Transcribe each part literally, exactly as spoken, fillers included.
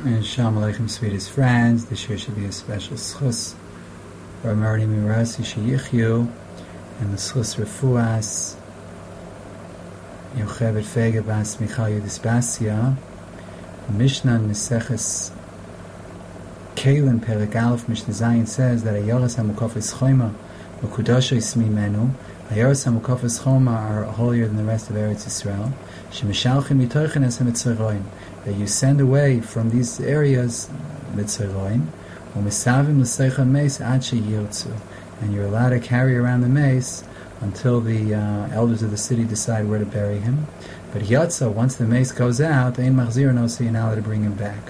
And Shalom Aleichem, sweetest friends. This year should be a special schus for Amarni Mirasi Sheyichyu and the schus Refuas Yocheved Fege Bas Michal Yudis Basia. Mishnah Meseches Kalim Perek Aleph Mishnah Zayin says that Ayoras HaMukafes Choyma Mekudasho Ismi Menu. Ayoras HaMukafes Choma are holier than the rest of Eretz Yisrael. Shemeshalchim Yitochen Es HaMitzroim, that you send away from these areas Mitzroim, Umesavim L'Seicha Meis Ad Sheyirtzu, and you're allowed to carry around the mace until the uh, elders of the city decide where to bury him. But Yatza, once the mace goes out, Ein Machzir no, so you're not allowed to bring him back.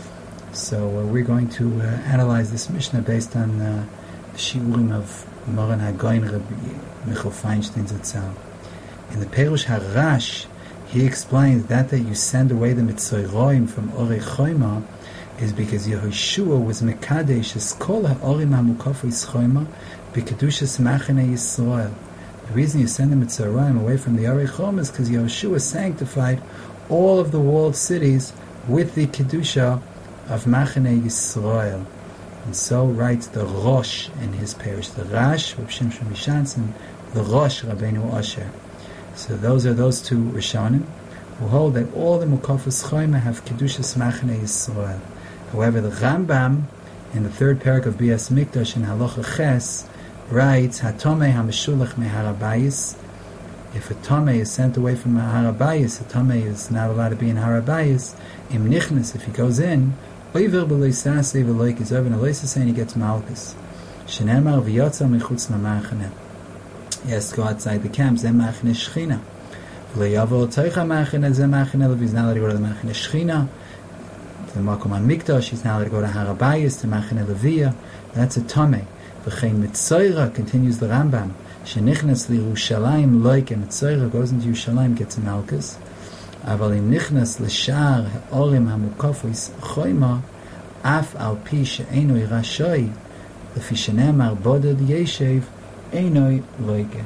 So uh, we're going to uh, analyze this Mishnah based on uh, the Shiurim of Moran HaGoyin Rabbi Michal Feinstein Zatzal. In the Perush HaRash, he explains that that you send away the Mitzroim from Orei Choyma is because Yehoshua was Mekadesh Eskol HaOrim HaMukafos Choyma B'Kedushas Machane Yisrael. The reason you send the Mitzroim away from the Orei Choyma is because Yehoshua sanctified all of the walled cities with the Kedusha of Machane Yisrael. And so writes the Rosh in his parish, the Rash, Reb Shimshon Mishanson, the Rosh, Rabbeinu Asher. So those are those two Rishonim who hold that all the Mukafos Choyma have Kedushas Machane Yisrael. However, the Rambam, in the third parak of Bias Mikdash in Halacha Ches, writes, Hatomei HaMeshulach Meharabayis. If a Tomei is sent away from Harabayis, a Tomei is not allowed to be in Harabayis. Im Nichnas, if he goes in, Oiver B'Leisasei V'Loik is over in Aleisasei and he gets Malchus. Shenemar V'Yotza Mechutz L'Machane. He has to go outside the camp. Zeh Machane Shechina. V'Leyavo Teicha Machane Zeh Machane Lev. He's not allowed to go to the Machane Shechina. The Makom HaMikdash. He's not allowed to go to Harabayis, to Machane Leviyah. That's a Tomei. V'chein Mitzoira, continues the Rambam. Shenichnas L'Yerushalayim Loik, and Mitzoira goes into Yerushalayim, gets Malchus. Aval im nichnas l'shar ha'orim ha'mukafos choyma af al pi she'enoi rashoi lefi shenemar boded yeshev enoi loike.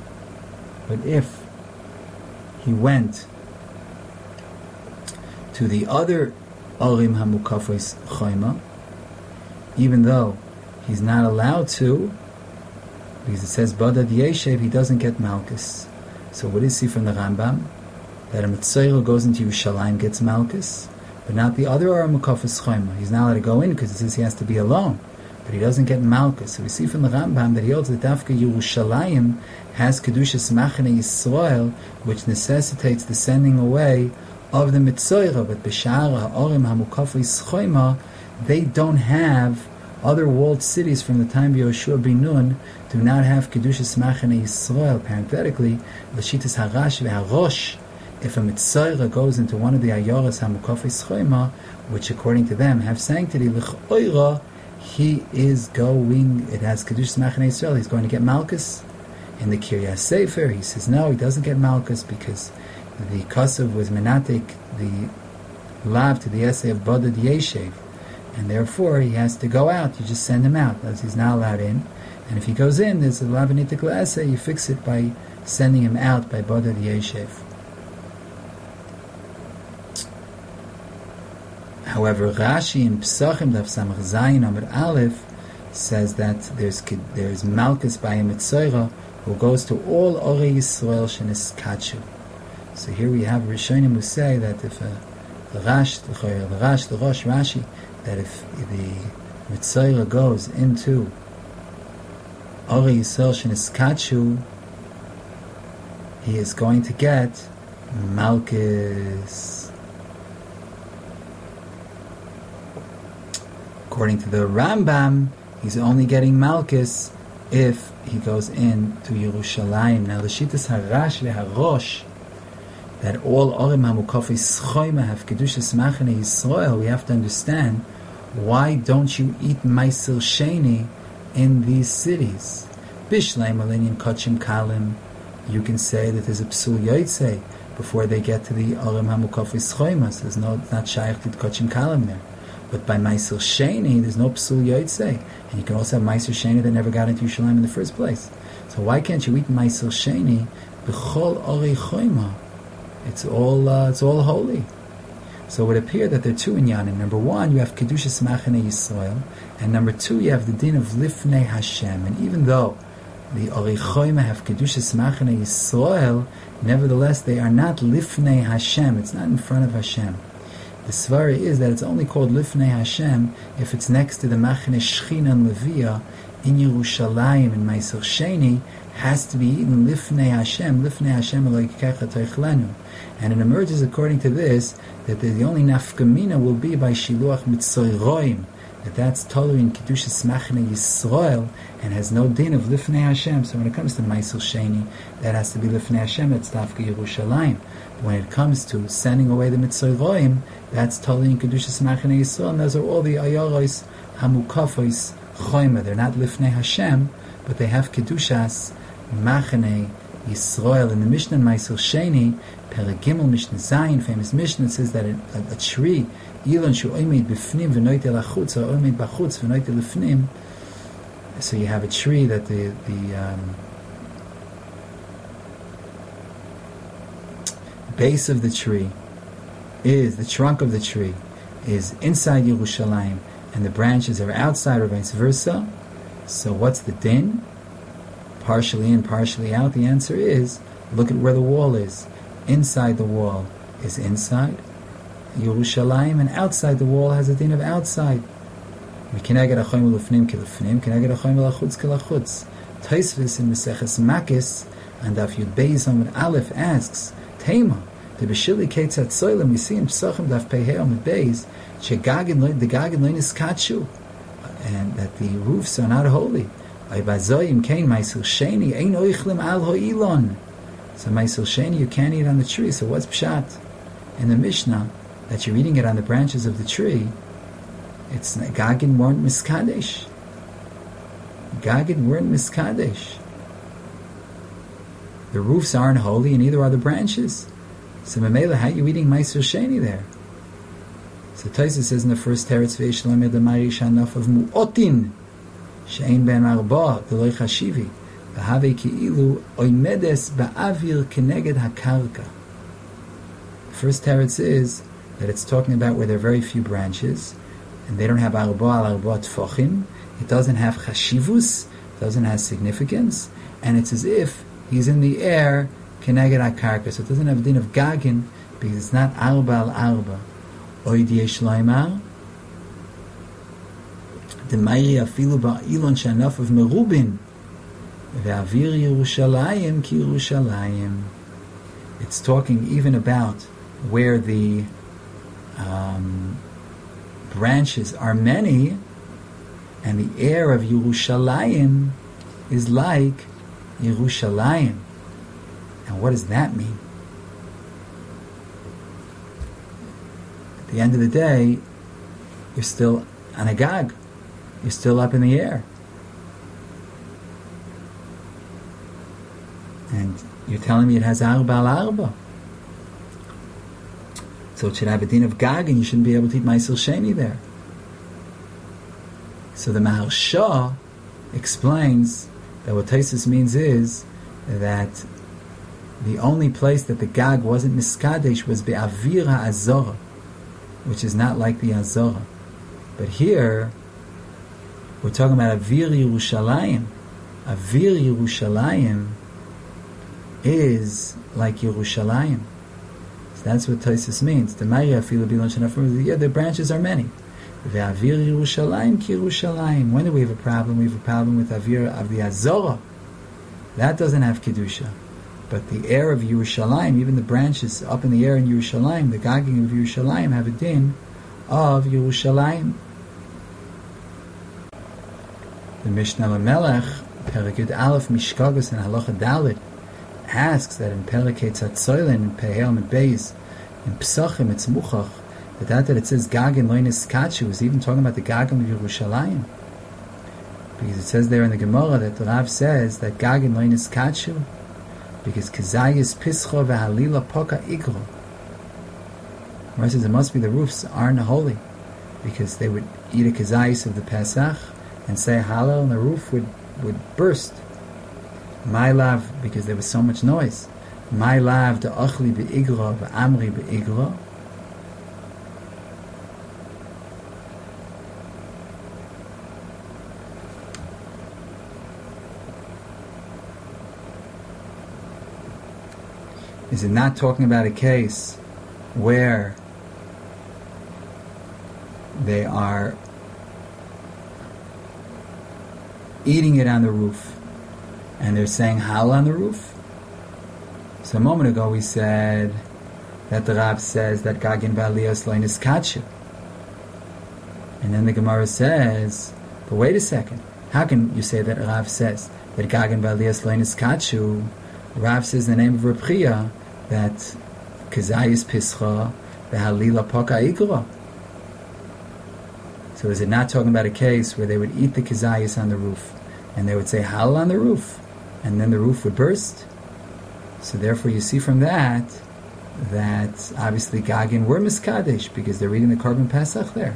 But if he went to the other orim ha'mukafos choyma, even though he's not allowed to, because it says boded yeshev, he doesn't get malchus. So what is he from the Rambam? That a Mitzayel goes into Yerushalayim, gets Malchus, but not the other Aram Mukafos Choyma. He's not allowed to go in because it says he has to be alone, but he doesn't get Malchus. So we see from the Rambam that he holds that Dafka Yerushalayim has Kedushas Machane Yisrael, which necessitates the sending away of the Mitzayel, but B'Shara Ha'orim HaMukafos Choyma, they don't have, other walled cities from the time of Yehoshua ben Nun do not have Kedushas Machane Yisrael. Parenthetically, L'Shitas HaRash VeHaRosh, if a Mitzayra goes into one of the Ayoras HaMukafos Choyma, which according to them have sanctity, L'ch'oira, he is going, it has Kedushas Machane Yisrael, he's going to get Malchus. In the Kiryas Sefer, he says no, he doesn't get Malchus because the Kosev was Menatik, the Lav to the essay of Boded Yeshev, and therefore he has to go out, you just send him out, as he's not allowed in. And if he goes in, there's a Lavanitik essay, you fix it by sending him out by Boded Yeshev. However, Rashi in Pesachim Daf Samach Zayin Amud Aleph says that there's there's Malchus by a Mitzayra who goes to all Orei Yisrael Shenis Kachu. So here we have Rishonim who say that if a, the Rash, the Rash, the Rosh Rashi, that if the Mitzayra goes into Orei Yisrael Shenis Kachu, he is going to get Malchus. According to the Rambam, he's only getting Malchus if he goes in to Yerushalayim. Now, the Shitas HaRash VeHaRosh, that all Orim HaMukafos Choyma have Kedushas Machane Yisrael, we have to understand, why don't you eat Meiser Sheni in these cities? Bishleim Alinyan Kochim Kalim, you can say that there's a Psul Yotzei before they get to the Orim HaMukafos Choyma. So there's no, it's not Shaykh to Kochim Kalim there. But by Meiser Sheni, there's no Psul Yotzei. And you can also have Meiser Sheni that never got into Yerushalayim in the first place. So why can't you eat Meiser Sheni B'chol Orei Choyma? It's all, uh, it's all holy. So it would appear that there are two inyanim. Number one, you have Kedushas Machane Yisrael, and number two, you have the din of Lifnei Hashem. And even though the Orei Choima have Kedushas Machane Yisrael, nevertheless they are not Lifnei Hashem. It's not in front of Hashem. The svara is that it's only called Lifnei Hashem if it's next to the Machane Shechina and Levia in Yerushalayim and Meiser Sheni, has to be eaten Lifnei Hashem, Lifnei Hashem Elokecha Toichlenu. And it emerges according to this that the only nafkamina will be by Shiluach Mitzorroim, that that's totally in Kedushas Machane Yisrael and has no din of Lifnei Hashem. So when it comes to Meiser Sheni, that has to be Lifnei Hashem, it's Dafka Yerushalayim. When it comes to sending away the Mitzorroim, that's totally in Kedushas Machane Yisrael, and those are all the Ayaros Hamukafos Choima. They're not Lifnei Hashem, but they have Kedushas Machane Yisrael. In the Mishnah in Meiser Sheni, Perigimel Mishnah Zayin, famous Mishnah, it says that a, a, a tree, Ilon Shu Oimid Bifnim V'noite Lachutz, or Oimid Bachutz V'noite Lifnim. So you have a tree that the the um, base of the tree is, the trunk of the tree is inside Yerushalayim, and the branches are outside, or vice versa. So what's the din? Partially in, partially out. The answer is, look at where the wall is. Inside the wall is inside Yerushalayim, and outside the wall has a din of outside. Taisvis in Meseches Makis and Daf Yud Beis Amud Aleph asks, Tema, the Beshili Ketzat Soilim, we see in Pesachim Daf Pei Amud Beis, Shegagin the Gagin Lein is Kachu, and that the roofs are not holy. So Meiser Sheni, you can't eat on the tree. So what's Pshat in the Mishnah that you're eating it on the branches of the tree? It's Gagin weren't Miskadesh. Gagin weren't Miskadesh. The roofs aren't holy, and neither are the branches. So Mamela, how are you eating Meiser Sheni there? So Taisa says in the first Teretz Ve'eshlam Edamari Shanaf of Mu'otin She'ein Ben Arba V'loi Chashivi V'havei Ki'ilu Oimedes Ba'avir Keneged HaKarka. The first Teretz is that it's talking about where there are very few branches, and they don't have Arba al Arba Tfochim. It doesn't have Chashivus, doesn't have significance, and it's as if he's in the air Keneged HaKarka. So it doesn't have a din of Gagin because it's not Arba al Arba. Oid yesh laimar demayri afilu ba'ilon shanaf of merubin ve'avir Yerushalayim ki Yerushalayim. It's talking even about where the um, branches are many, and the air of Yerushalayim is like Yerushalayim. And what does that mean? At the end of the day, you're still on a gag. You're still up in the air. And you're telling me it has arba al arba. So it should have a din of gag, and you shouldn't be able to eat Meiser Sheni there. So the Maharsha explains that what Taisus means is that the only place that the gag wasn't miskadesh was be'avira azora, which is not like the Azorah. But here, we're talking about Avir Yerushalayim. Avir Yerushalayim is like Yerushalayim. So that's what Taisus means. The Maya Afilu Bilon Shanafim, yeah, the branches are many. Ve'avir Yerushalayim ki Yerushalayim. When do we have a problem? We have a problem with Avir of the Azorah. That doesn't have Kedusha. But the air of Yerushalayim, even the branches up in the air in Yerushalayim, the gagging of Yerushalayim have a din of Yerushalayim. The Mishnah Lamelech, Perikut Aleph Mishkagos and Halacha Dalit, asks that in Perikut Tzatzoylin, in Pehel Medbeis, in Pesachim, it's Muchach, that that, that it says Gagin Loinis Kachu is even talking about the Gagim of Yerushalayim. Because it says there in the Gemara that the Rav says that Gagin Loinis Kachu, because Kazayis Pischa V'Halila Poka Igro. Rav says it must be the roofs aren't holy, because they would eat a Kazayis of the Pesach and say Halal, and the roof would, would burst. My lav, because there was so much noise. My lav the Achli Be'Igro V'Amri Be'Igro. Is it not talking about a case where they are eating it on the roof and they're saying Hal on the roof? So a moment ago we said that the Rav says that Gagin Ba'aliyos Lo Niskachu. And then the Gemara says, but wait a second, how can you say that Rav says that Gagin Ba'aliyos Lo Niskachu? Rav says in the name of Reb Chia that Kazayis Pischa V'Halila Poka Ikra. So is it not talking about a case where they would eat the Kazayis on the roof and they would say Hal on the roof and then the roof would burst? So therefore you see from that that obviously Gagin were Miskadesh because they're eating the Korban Pesach there.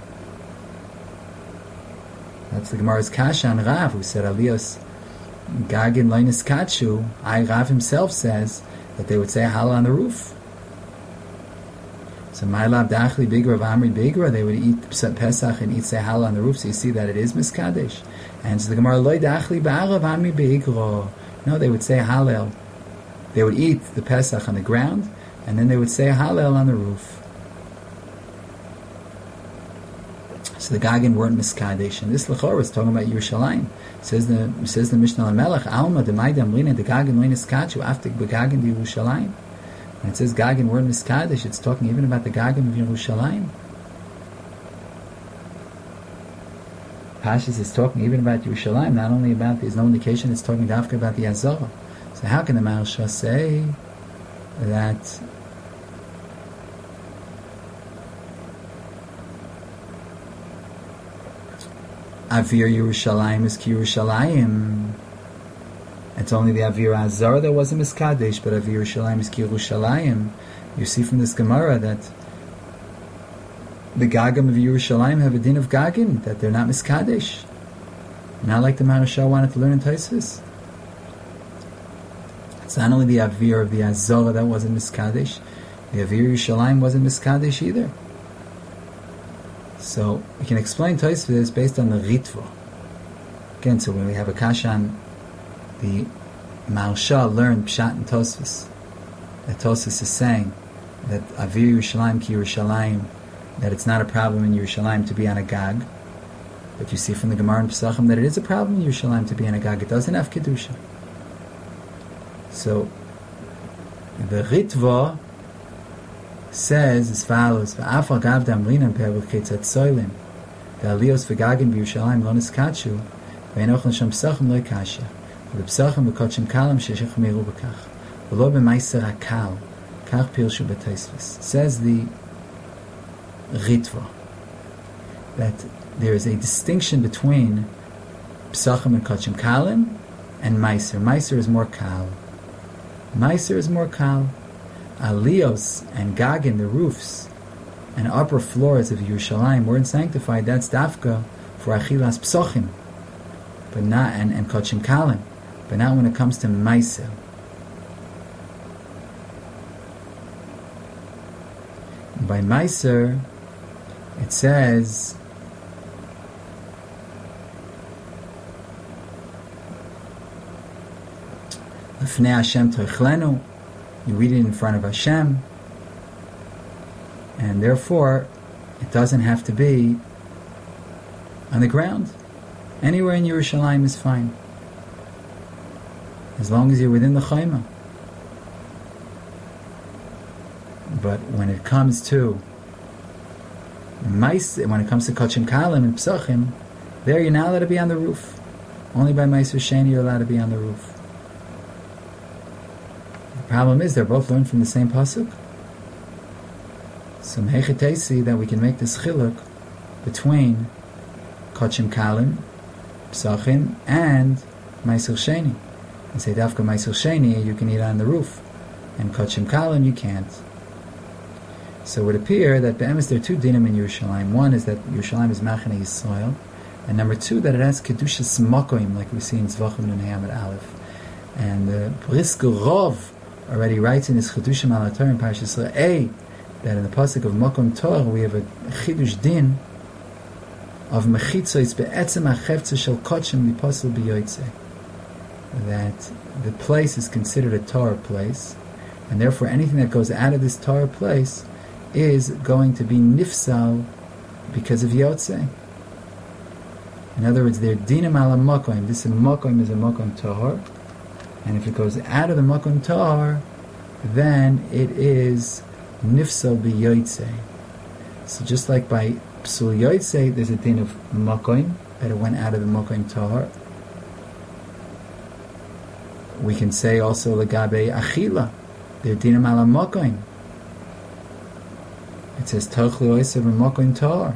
That's the Gemara's Kasha on Rav, who said Aliyos Gagin Lo Niskachu. I Rav himself says that they would say Hal on the roof. So Ma'alav Dachli Bigra of Amri Bigra, they would eat Pesach and eat Sehal on the roof. So you see that it is Miskadesh. And so the Gemara Loi Dachli Ba'arav Amri Bigra. No, they would say Hallel. They would eat the Pesach on the ground, and then they would say Hallel on the roof. So the Gagin weren't Miskadesh. And this Lechor is talking about Yerushalayim. Says the says the Mishnah Lamelech, Alma Demai Damlina the Gagin Lo Niskachu Aftik Begagin di Yerushalayim. When it says Gagin weren't Miskadesh, it's talking even about the Gagin of Yerushalayim. Pashas is talking even about Yerushalayim, not only about, there's no indication it's talking dafka about the Azara. So how can the Maharsha say that Avir Yerushalayim is Ki Yerushalayim? It's only the Avir Azara that wasn't Miskadesh, but Avir Yerushalayim is Ki Yerushalayim. You see from this Gemara that the Gagim of Yerushalayim have a din of Gagin, that they're not Miskadesh. Not like the Maharsha wanted to learn in Tosfos. It's not only the Avir of the Azara that wasn't Miskadesh, the Avir Yerushalayim wasn't Miskadesh either. So we can explain Tosfos based on the Ritva. Again, so when we have a kasha on the Maharsha learned Pshat and Tosfos, that Tosfos is saying that Avir Yerushalayim Ki Yerushalayim, that it's not a problem in Yerushalayim to be on a Gag, but you see from the Gemara and Pesachim that it is a problem in Yerushalayim to be on a Gag. It doesn't have Kedusha. So the Ritva says as follows: V'afal gav damlinan per v'chetzat soilim, the aliyos v'gagin b'Yerushalayim lo niskachu, v'enochel sham psachim lo ikasha, v'psachim v'kotshim kalam sheshech miru b'kach, v'lo b'maiser hakal, kach pirshu b'Tosfos. Says the Ritva that there is a distinction between psachim and kotshim kalim and maiser. Maiser is more kal. Maiser is more kal. Aliyos and Gagin, the roofs and upper floors of Yerushalayim weren't sanctified. That's dafka for achilas psochim, but not and and kotshim kalim, but not when it comes to maiser. By maiser, it says L'fnei Hashem toichlenu. You read it in front of Hashem, and therefore it doesn't have to be on the ground. Anywhere in Yerushalayim is fine, as long as you're within the Chayma. But when it comes to Maiser, when it comes to Kotshim Kalim and Psachim, there you're not allowed to be on the roof. Only by Maiser Sheni you're allowed to be on the roof. The problem is they're both learned from the same pasuk. So mehechetesi that we can make this chiluk between Kotshim Kalim, Psachim, and Maiser Sheni, and say dafka Maiser Sheni you can eat on the roof, and Kotshim Kalim you can't. So it would appear that be'emes there are two dinim in Yerushalayim. One is that Yerushalayim is Machane Yisrael, and number two that it has Kedushas Makoim, like we see in Zvachim Nun Hamid Aleph. And the Brisker Rov already writes in his Chedushim Alatar in Parashas A that in the pasuk of Makom Torah we have a Chidush Din of Mechitzos be'etzem ha'cheftzah shel Kotshim liposel b'yotzeh, that the place is considered a Torah place, And therefore anything that goes out of this Torah place is going to be nifsal because of Yotzei. In other words, they're dinim ala makom. This makom is a makom tahor. And if it goes out of the makom tahor, then it is nifsal b'yotzei. So just like by psul yotzei, there's a din of makom, that it went out of the makom tahor. We can say also legabe achila. They're dinim ala makom. It says tochlu oisav makom tahor.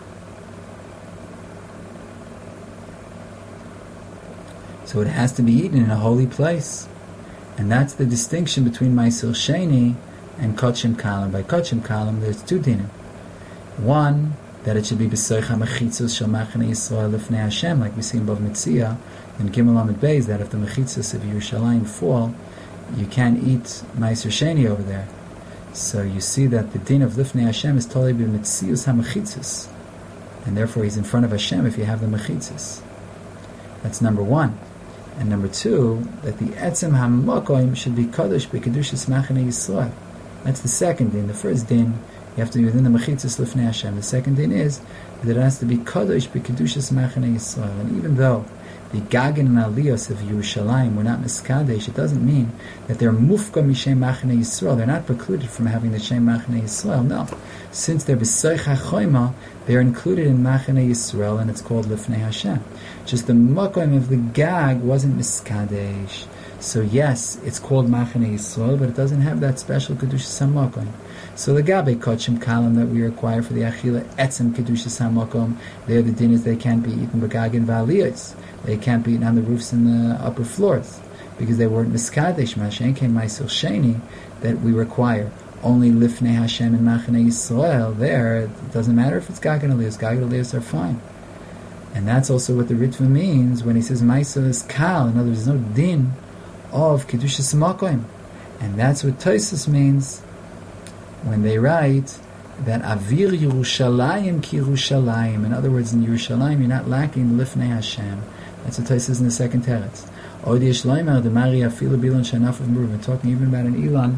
So it has to be eaten in a holy place. And that's the distinction between Ma'aser Sheni and Kodshim Kalim. By Kodshim Kalim, there's two dinim. One, that it should be B'soich HaMechitzos Shel Machanei Yisrael Lifnei Hashem, like we see in Bav Metzia, in Gimel Amud Beis, that if the Mechitzos of Yerushalayim fall, you can't eat Ma'aser Sheni over there. So you see that the din of Lifnei Hashem is totally B'Metzios HaMechitzos. And therefore he's in front of Hashem if you have the Mechitzos. That's number one. And number two, that the etzem hamakoim should be kadosh b'kedushas machanei Yisrael. That's the second din. The first din, you have to be within the mechitzas lifnei Hashem. The second din is that it has to be kadosh b'kedushas machanei Yisrael. And even though the Gagan and Aliyos of Yerushalayim were not miskadesh, it doesn't mean that they're mufka mishem machanei Yisrael. They're not precluded from having the shem machanei Yisrael. No, since they're b'soich hachoyma, they're included in machanei Yisrael, and it's called lifnei Hashem. Just the makom of the gag wasn't miskadesh. So yes, it's called machanei Yisrael, but it doesn't have that special kedushas hamakom. So the gabe kodshim kalim that we require for the achila etzem kedushas hamakom, there the din is they can't be eaten b'gagin v'aliyos. They can't be eaten on the roofs and the upper floors because they weren't miskadesh. Mashen came Ma'aser Sheni that we require only lifnei Hashem and machanei Yisrael. There, it doesn't matter if it's gagin aliyos. Gagin aliyos are fine. And that's also what the Ritva means when he says Ma'aser is kal. In other words, there's no din of kedushas makom. And that's what Tosfos means when they write that avir Yerushalayim ki Yerushalayim. In other words, in Yerushalayim you're not lacking lifnei Hashem. That's what Tosfos in the second teretz. Od yesh loimer the Mari afilu bilan shanaf of Meruv. We're talking even about an Ilan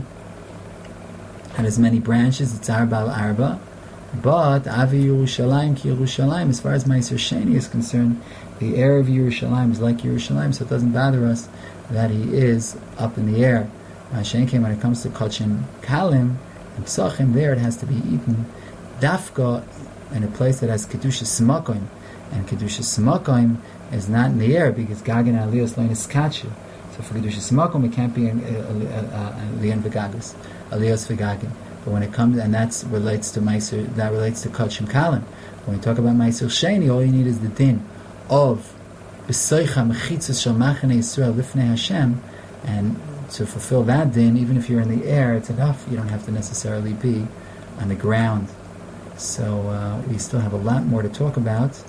had as many branches. It's arba al arba. But Avi Yerushalayim ki Yerushalayim, as far as Ma'aser Sheni is concerned, the air of Yerushalayim is like Yerushalayim, so it doesn't bother us that he is up in the air. Mashen came when it comes to Kodshim Kalim and Psachim, there it has to be eaten dafka in a place that has Kedushas Makom, and Kedushas Makom is not in the air because Gagan Aliyos Loin is Kachu. So for Kedushas Makom it can't be in Lian V'Gagas, Aliyos V'Gagin. But when it comes, and that relates to Ma'aser, that relates to Kodshim Kalim. When we talk about Ma'aser Sheni, all you need is the din of B'soicha Mechitzos Shel Machanei Yisrael Lifnei Hashem, and to fulfill that din, even if you're in the air, it's enough. You don't have to necessarily be on the ground. So uh, we still have a lot more to talk about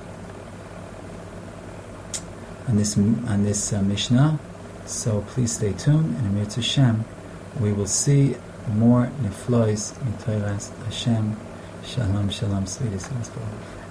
on this on this uh, Mishnah. So please stay tuned, and Amir Hashem, we will see more neflois in Torah Hashem. Shalom, shalom, sweetest.